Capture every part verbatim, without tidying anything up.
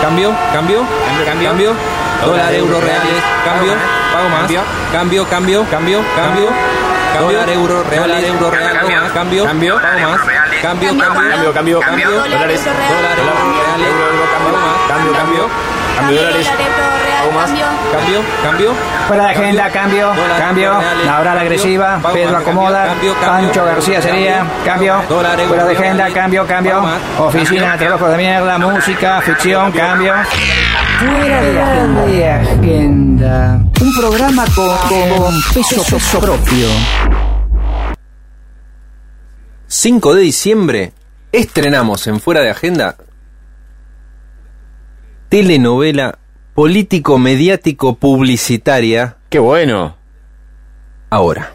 Cambio, cambio, cambio, cambio. Dólar, euro, reales. Cambio, pago más. Cambio, cambio, cambio, cambio. Dólar, euro, reales, euro, real, pago más. Cambio, cambio, pago más. Cambio, cambio, cambio, cambio. Dólares, dólar, euro, reales, euro, pago más. Cambio, cambio, cambio, dólares. Pago más. Cambio, cambio. Fuera de agenda, cambio, cambio. La oral agresiva, Pedro acomoda. Pancho García sería, cambio. Fuera de agenda, cambio, cambio. Oficina de trabajo de mierda, música, ficción, cambio. Fuera de agenda. Un programa con, con peso, peso propio. cinco de diciembre estrenamos en Fuera de Agenda telenovela político-mediático-publicitaria. ¡Qué bueno! Ahora.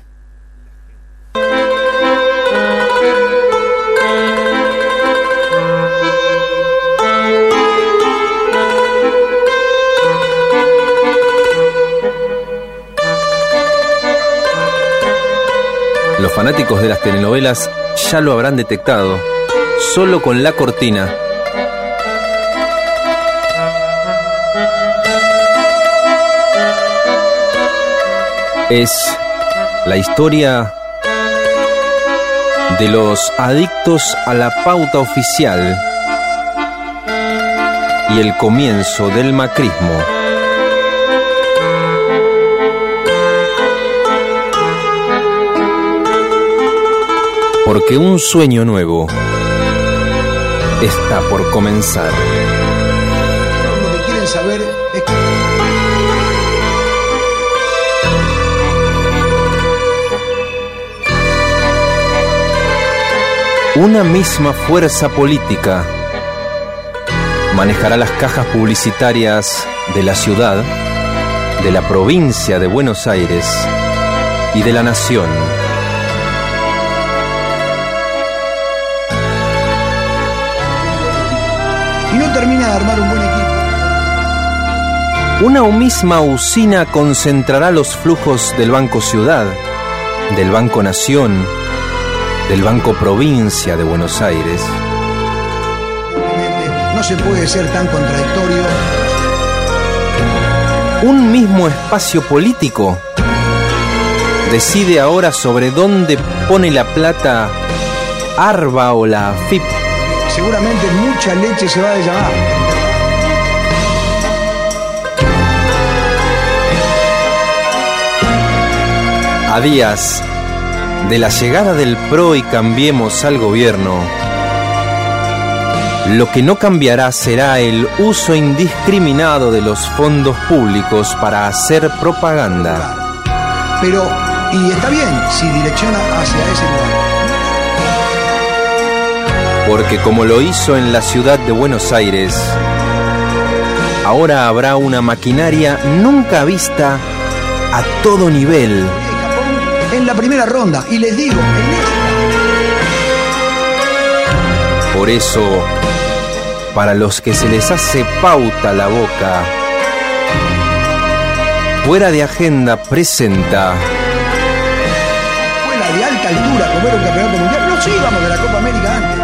Los fanáticos de las telenovelas ya lo habrán detectado, solo con la cortina. Es la historia de los adictos a la pauta oficial y el comienzo del macrismo. Porque un sueño nuevo está por comenzar. Lo que quieren saber es que... Una misma fuerza política manejará las cajas publicitarias de la ciudad, de la provincia de Buenos Aires y de la nación. Y no termina de armar un buen equipo. Una misma usina concentrará los flujos del Banco Ciudad, del Banco Nación, del Banco Provincia de Buenos Aires. No se puede ser tan contradictorio. Un mismo espacio político decide ahora sobre dónde pone la plata ARBA o la A F I P. Seguramente mucha leche se va a derramar. A días de la llegada del P R O y Cambiemos al gobierno, lo que no cambiará será el uso indiscriminado de los fondos públicos para hacer propaganda. Pero, y está bien si direcciona hacia ese lugar. Porque como lo hizo en la ciudad de Buenos Aires, ahora habrá una maquinaria nunca vista a todo nivel. En la primera ronda, y les digo, en esta. Por eso, para los que se les hace pauta la boca, Fuera de Agenda presenta. Fue la de alta altura comer un campeonato mundial. No, sí, íbamos de la Copa América antes.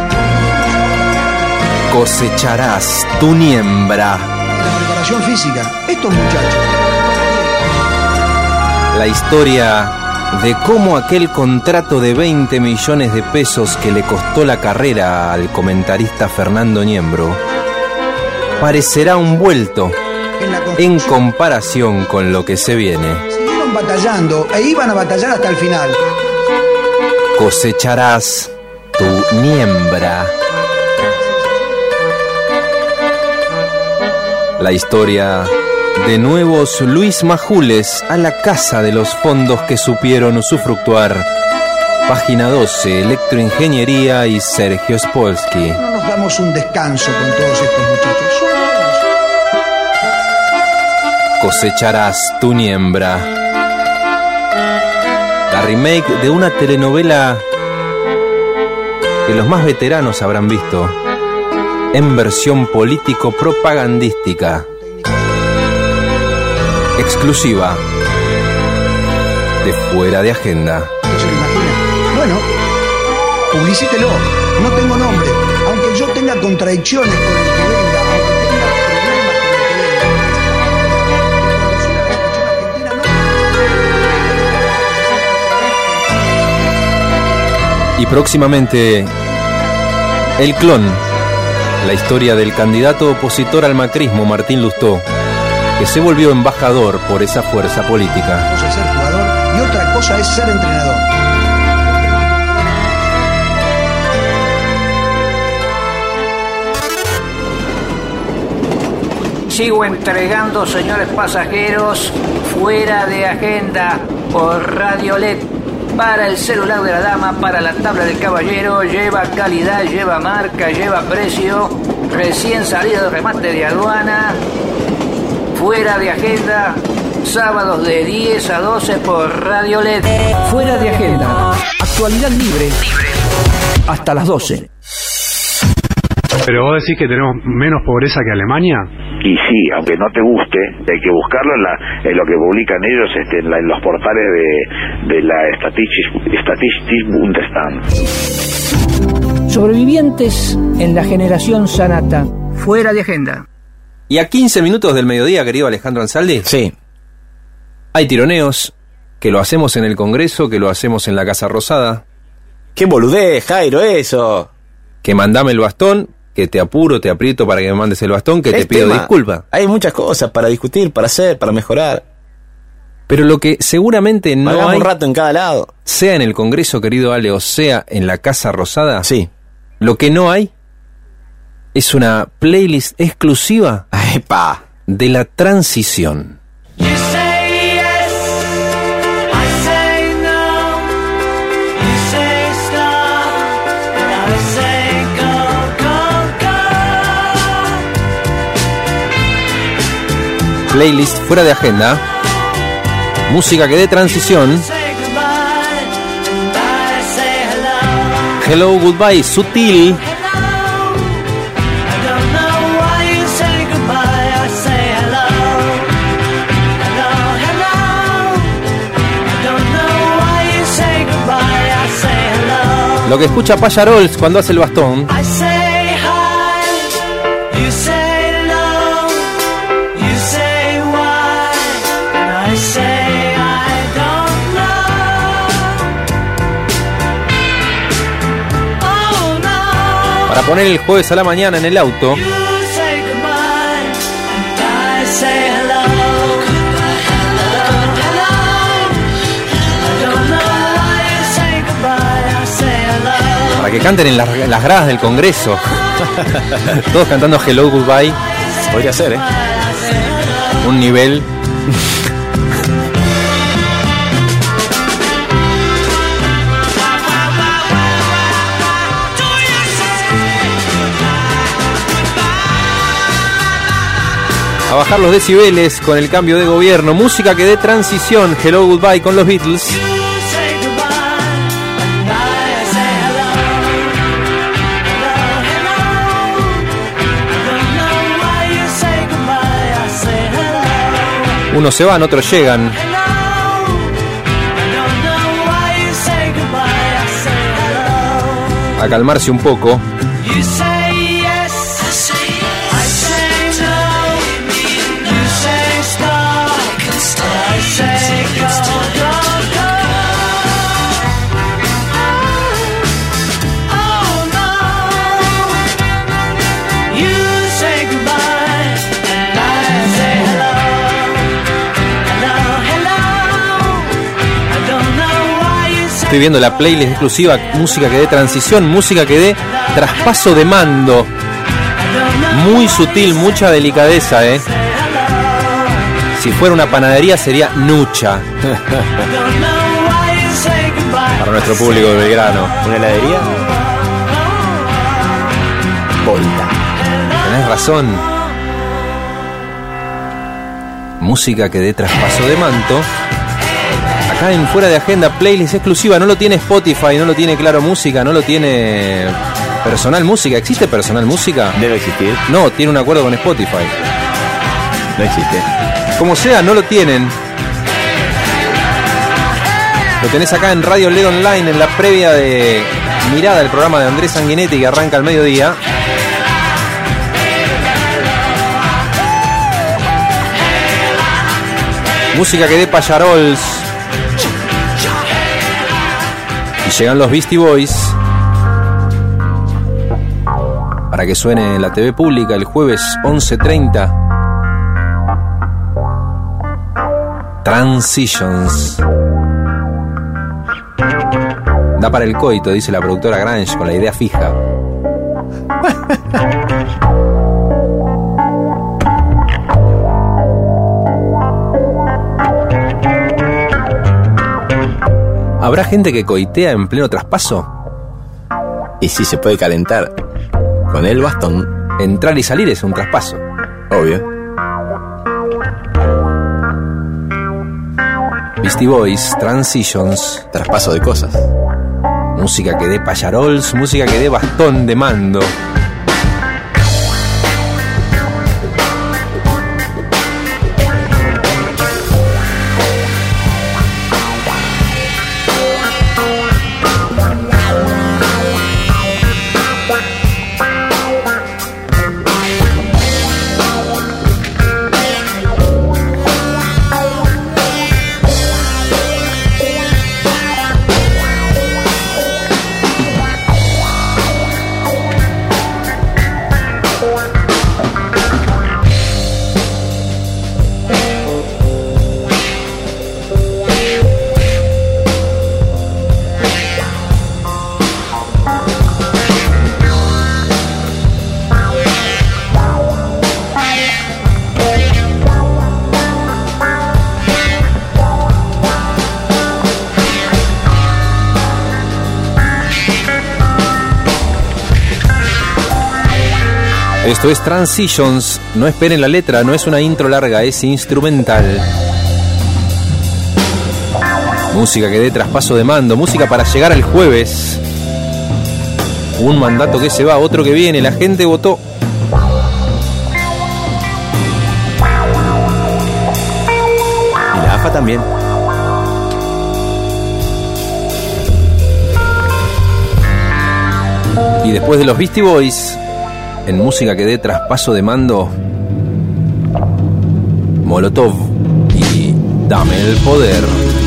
Cosecharás tu niembra. La preparación física, estos muchachos. La historia de cómo aquel contrato de veinte millones de pesos que le costó la carrera al comentarista Fernando Niembro parecerá un vuelto en comparación con lo que se viene. Siguieron batallando e iban a batallar hasta el final. Cosecharás tu niembra. La historia de nuevos Luis Majules a la casa de los fondos que supieron usufructuar. Página doce, Electroingeniería y Sergio Spolsky. No nos damos un descanso con todos estos muchachos. Son buenos. Cosecharás tu niembra. La remake de una telenovela que los más veteranos habrán visto, en versión político-propagandística. Exclusiva de Fuera de Agenda. ¿Usted se lo imagina? Bueno, publicítelo. No tengo nombre. Aunque yo tenga contradicciones con el que venga, aunque tenga problemas Y próximamente, El Clon, la historia del candidato opositor al macrismo, Martín Lustó, que se volvió embajador por esa fuerza política. Una cosa es ser jugador y otra cosa es ser entrenador. Sigo entregando, señores pasajeros, fuera de agenda por Radio L E D. Para el celular de la dama, para la tabla del caballero, lleva calidad, lleva marca, lleva precio, recién salido de remate de aduana, fuera de agenda, sábados de diez a doce por Radio L E D. Fuera de agenda, actualidad libre, hasta las doce. Pero vos decís que tenemos menos pobreza que Alemania. Y sí, aunque no te guste, hay que buscarlo en, la, en lo que publican ellos este, en, la, en los portales de, de la Statistisches Bundesland. Sobrevivientes en la generación Sanata, fuera de agenda. Y a quince minutos del mediodía, querido Alejandro Ansaldi. Sí. Hay tironeos, que lo hacemos en el Congreso, que lo hacemos en la Casa Rosada. ¡Qué boludez, Jairo, eso! Que mandame el bastón, que te apuro, te aprieto para que me mandes el bastón, que Es te pido tema. disculpas. Hay muchas cosas para discutir, para hacer, para mejorar. Pero lo que seguramente no Pagamos hay, un rato en cada lado. sea en el Congreso, querido Ale, o sea en la Casa Rosada, Sí. lo que no hay es una playlist exclusiva ¡Epa! de la transición. Playlist fuera de agenda, música que dé transición. Hello, goodbye, Sutil. Lo que escucha Payarols cuando hace el bastón. Para poner el jueves a la mañana en el auto. Para que canten en las, en las gradas del Congreso. Todos cantando Hello, Goodbye. Podría ser, ¿eh? Un nivel. A bajar los decibeles con el cambio de gobierno. Música que dé transición. Hello, Goodbye con los Beatles. Unos se van, otros llegan. A calmarse un poco. Estoy viendo la playlist exclusiva, música que dé transición, música que dé traspaso de mando. Muy sutil, mucha delicadeza, ¿eh? Si fuera una panadería sería Nucha. Para nuestro público de Belgrano. ¿Una heladería? Volta. Tenés razón. Música que dé traspaso de manto. Acá en Fuera de Agenda, playlist exclusiva. No lo tiene Spotify, no lo tiene Claro Música, no lo tiene Personal Música. ¿Existe Personal Música? Debe existir. No, tiene un acuerdo con Spotify. No existe. Como sea, no lo tienen. Lo tenés acá en Radio L E D Online, en la previa de Mirada, el programa de Andrés Sanguinetti que arranca al mediodía. Música que dé Payarols. Y llegan los Beastie Boys para que suene en la T V pública el jueves once treinta. Transitions. Da para el coito, dice la productora Grange, con la idea fija. ¿Habrá gente que coitea en pleno traspaso? Y sí, se puede calentar con el bastón. Entrar y salir es un traspaso. Obvio. Beastie Boys, Transitions. Traspaso de cosas. Música que dé payarols, música que dé bastón de mando. Esto es Transitions, no esperen la letra, no es una intro larga, es instrumental. Música que dé traspaso de mando, música para llegar al jueves. Un mandato que se va, otro que viene, la gente votó. Y la A F A también. Y después de los Beastie Boys, en música que dé traspaso de mando, Molotov y Dame el Poder.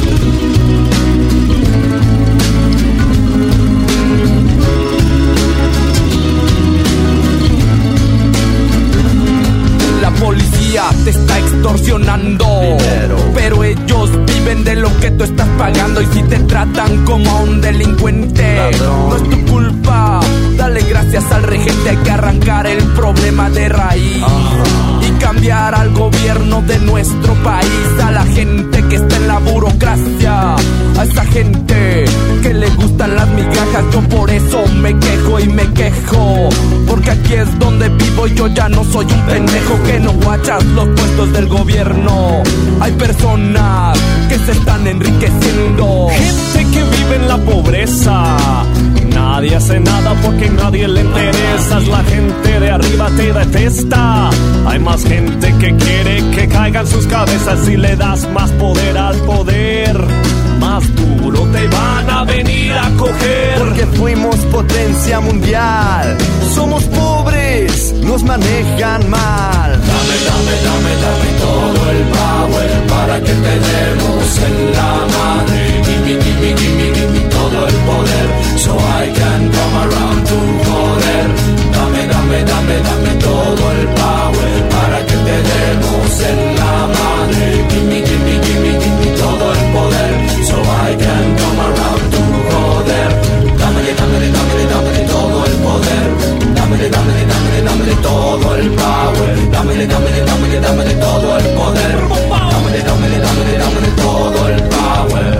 La policía te está extorsionando dinero, pero ellos viven de lo que tú estás pagando. Y si te tratan como a un delincuente, ladrón, no es tu culpa. Dale gracias al regente, hay que arrancar el problema de raíz. Uh-huh. Y cambiar al gobierno de nuestro país, a la gente que está en la burocracia, a esa gente que le gustan las migajas. Yo por eso me quejo y me quejo, porque aquí es donde vivo. Yo ya no soy un pendejo que no guachas los puestos del gobierno. Hay personas que se están enriqueciendo, gente que vive en la pobreza. Nadie hace nada porque nadie le interesa. La gente de arriba te detesta. Hay más gente que quiere que caigan sus cabezas. Si le das más poder al poder, más duro te van a venir a coger. Porque fuimos potencia mundial. Somos pobres, nos manejan mal. Dame, dame, dame, dame todo el power para que te demos en la madre. Gimme, gimme, gimme, gimme todo el poder, so I can come around to joder. Dame, dame, dame, dame todo el power para que te demos en la madre. Gimme, gimme, gimme, gimme todo el poder, so I can come around to joder. Dámele, dámele, dámele, dámele todo el poder. Dámele, dámele, dámele, dámele todo el power. Dámele, dámele, dámele, dámele todo el poder. Dámele, dámele, dámele, dámele todo el power.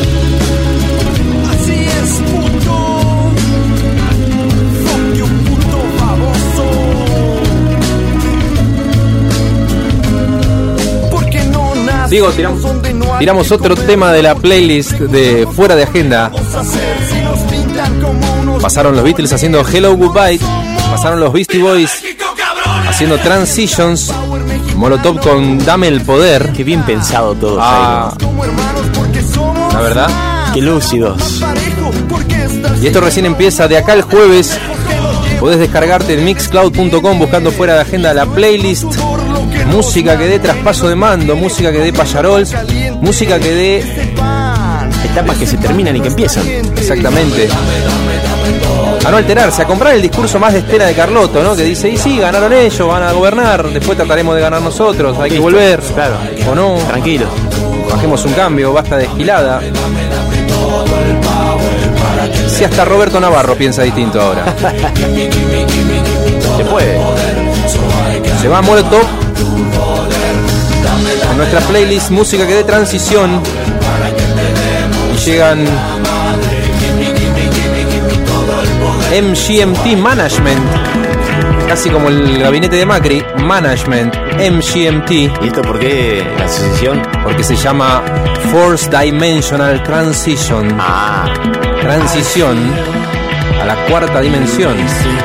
Así es, puto. Fuck you, puto baboso. Porque no nace. Digo, tiramos, tiramos otro tema de la playlist de Fuera de Agenda. Pasaron los Beatles haciendo Hello Goodbye. Pasaron los Beastie Boys haciendo Transitions. Molotov con Dame el Poder. Qué bien pensado todo, ah, la verdad. Qué lúcidos. Y esto recién empieza. De acá el jueves podés descargarte en mixcloud punto com buscando Fuera de Agenda la playlist. Música que dé traspaso de mando, música que dé payarols, música que dé etapas que se terminan y que empiezan. Exactamente. A no alterarse, a comprar el discurso más de Estela de Carlotto, ¿no? Que dice, y sí, ganaron ellos, van a gobernar, después trataremos de ganar nosotros, hay Listo. que volver. Claro. O no. Tranquilo. Bajemos un cambio, basta de esquilada. Si hasta Roberto Navarro piensa distinto ahora. Se puede. Se va Molotov con nuestra playlist música que dé transición. Y llegan M G M T Management, casi como el gabinete de Macri. Management, M G M T. ¿Y esto por qué la asociación? Porque se llama Fourth Dimensional Transition. Ah. Transición a la cuarta dimensión.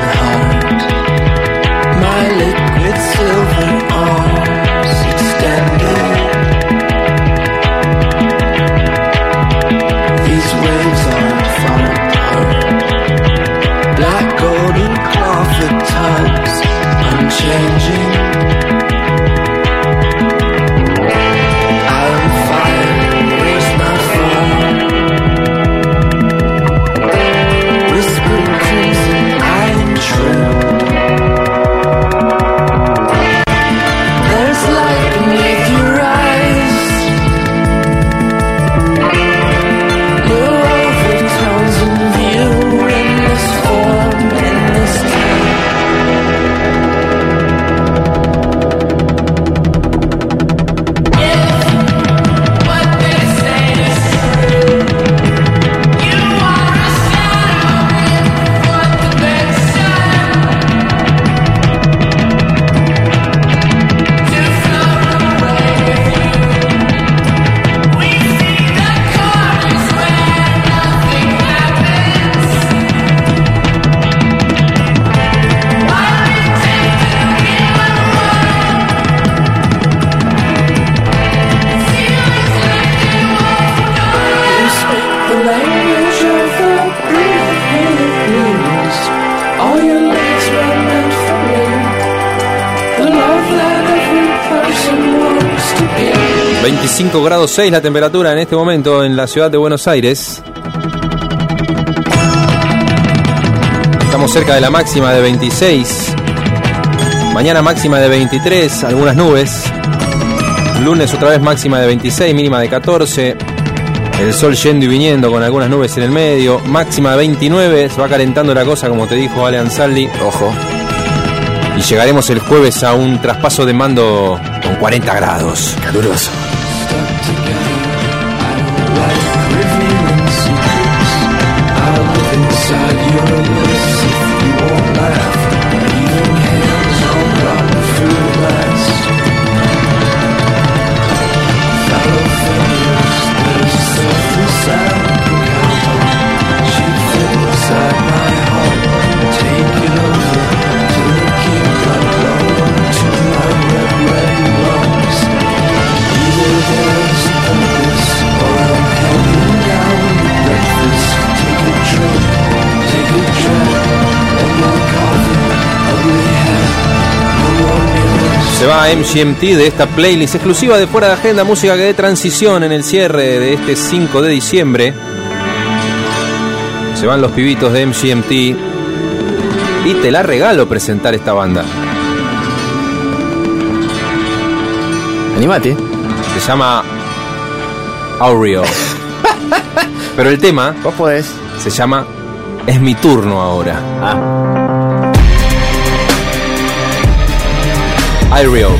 veinticinco grados seis la temperatura en este momento en la ciudad de Buenos Aires. Estamos cerca de la máxima de veintiséis. Mañana máxima de veintitrés, algunas nubes. Lunes otra vez máxima de veintiséis, mínima de catorce. El sol yendo y viniendo con algunas nubes en el medio. Máxima de veintinueve, se va calentando la cosa como te dijo Ale Ansaldi. Ojo. Y llegaremos el jueves a un traspaso de mando con cuarenta grados. Caluroso. Se va M G M T de esta playlist exclusiva de Fuera de Agenda, música que dé transición en el cierre de este cinco de diciembre. Se van los pibitos de M G M T y te la regalo presentar esta banda. Animate. Se llama Aureo. Pero el tema, vos podés, se llama Es mi turno ahora. Ah. Aureo.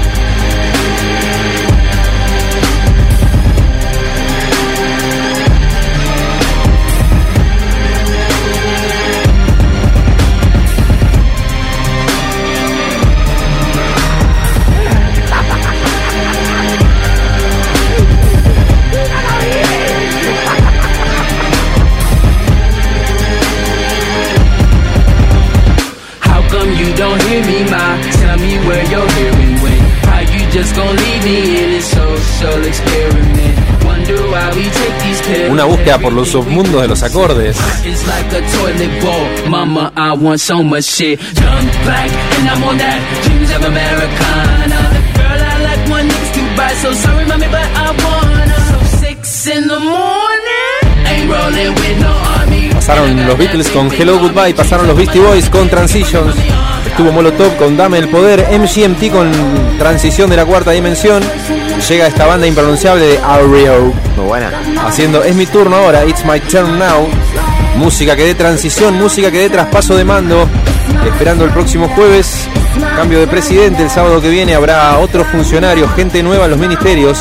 Don't hear me, ma. Tell me where your hearing went. How you just gonna leave me in this social experiment? Wonder why we take these pills. Una búsqueda por los submundos de los acordes. It's like a toilet bowl. Mama, I want so much shit. Young, black, and I'm on that. Dreams of Americana. Girl, I like one next to buy. So sorry, mommy, but I wanna. So six in the morning. Pasaron los Beatles con Hello Goodbye, pasaron los Beastie Boys con Transitions, estuvo Molotov con Dame el Poder, M G M T con Transición de la Cuarta Dimensión. Llega esta banda impronunciable de Aureo, muy buena, haciendo Es mi turno ahora, It's my turn now. Música que dé transición, música que dé traspaso de mando. Esperando el próximo jueves, cambio de presidente. El sábado que viene habrá otros funcionarios, gente nueva en los ministerios.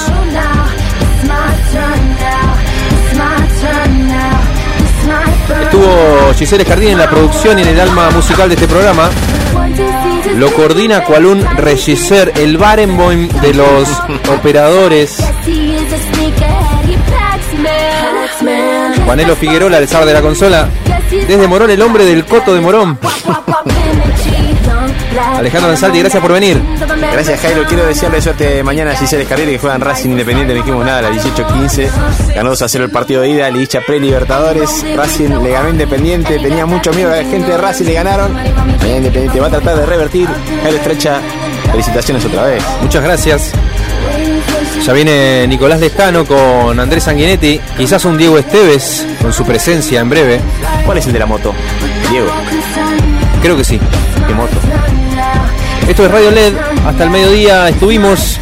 Estuvo Giselle Escardín en la producción y en el alma musical de este programa. Lo coordina cual un regisseur, el Barenboim de los operadores. Juanelo Figueroa, el zar de la consola. Desde Morón, el hombre del coto de Morón. Alejandro Ansaldi, gracias por venir. Gracias, Jairo. Quiero desearle suerte mañana a Giselle Escardín, que juegan Racing Independiente. No dijimos nada, a las dieciocho quince. Ganó dos a cero el partido de ida, liguilla pre-Libertadores. Racing le ganó Independiente. Tenía mucho miedo a la gente de Racing, le ganaron. Mañana Independiente va a tratar de revertir. Jairo Estrecha, felicitaciones otra vez. Muchas gracias. Ya viene Nicolás Lescano con Andrés Sanguinetti. Quizás un Diego Esteves con su presencia en breve. ¿Cuál es el de la moto? Diego. Creo que sí. ¿Qué moto? Esto es Radio L E D. Hasta el mediodía estuvimos.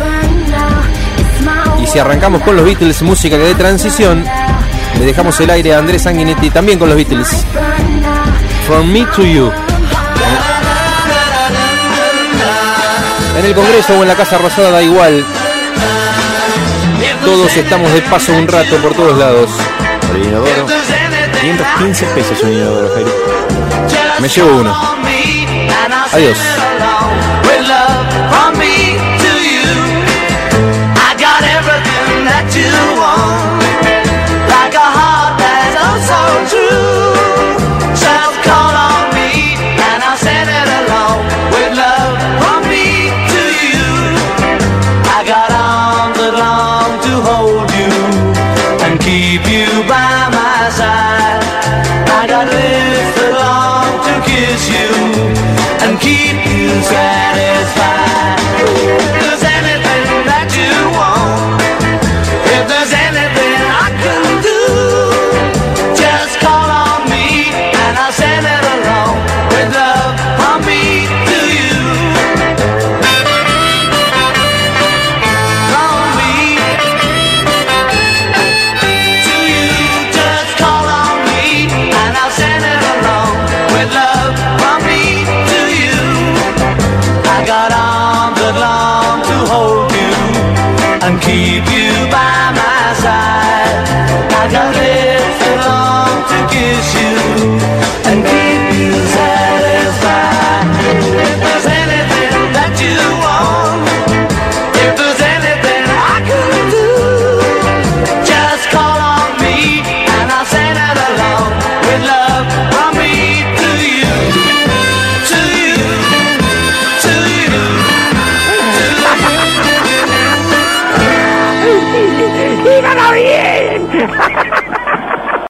Y si arrancamos con los Beatles, música que dé transición, le dejamos el aire a Andrés Sanguinetti también con los Beatles. From Me to You. En el Congreso o en la Casa Rosada da igual. Todos estamos de paso un rato por todos lados. Por el inodoro. quinientos quince pesos un inodoro, Jairo. Me llevo uno. Adiós. Keep you by my side. I got lips that long to kiss you.